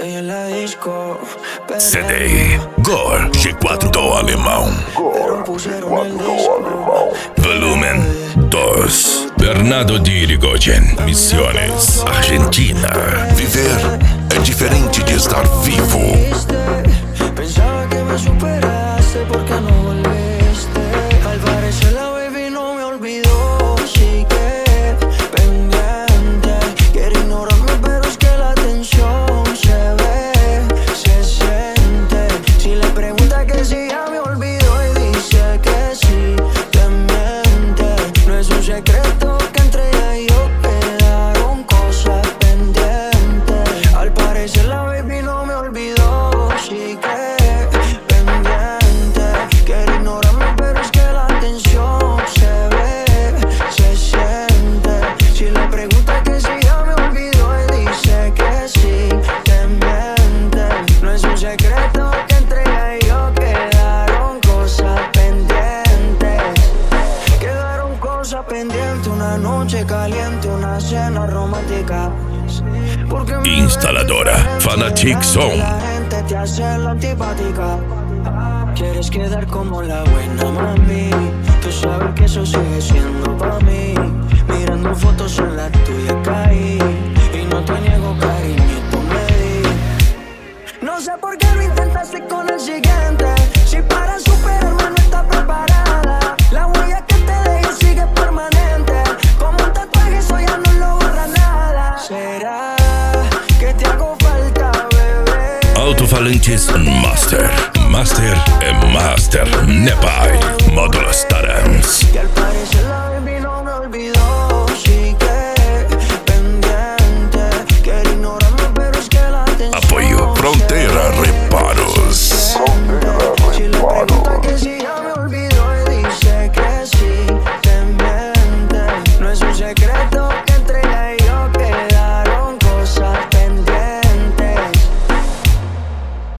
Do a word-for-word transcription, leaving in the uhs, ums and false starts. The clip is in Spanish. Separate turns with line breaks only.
Ella en la disco,
C D Gol G quatro do alemão.
pero pusieron el disco.
Volumen dos. Bernardo de Irigoyen, Misiones, Argentina.
Viver é diferente de estar vivo.
Pensaba que me superaste porque no volviste. Al parecer la baby no me olvidó. Sigue pendiente. Quiere ignorarme pero es que la tensión se ve, se siente. Si le pregunta que si ya me olvidó y dice que sí, te miente. No es un secreto que entre ella y yo quedaron cosas pendientes. Al parecer la baby no me olvidó. Sigue pendiente. Quiere ignorarme pero es que la tensión se ve, se siente. Si le pregunta que si ya me olvidó y dice que sí, te miente. No es un secreto que entre ella y yo quedaron cosas pendientes. Quedaron cosas pendientes, una noche caliente, una cena romántica. Porque me
Instaladora Fanatic Sound.
la gente te hace la antipática. Quieres quedar como la buena mami. Tú sabes que eso sigue siendo pa' mí. Mirando fotos en la tuya caí. Y no te niego cariñito me di. No sé por qué lo intentaste con el siguiente. Si para superarme no está preparada. La huella que te dejo sigue permanente. Como un tatuaje eso ya no lo borra nada. ¿Será que te hago falta, bebé?
Alto-falantes Master. Master e Master Nepal. Módulo Starams.
Que al parecer la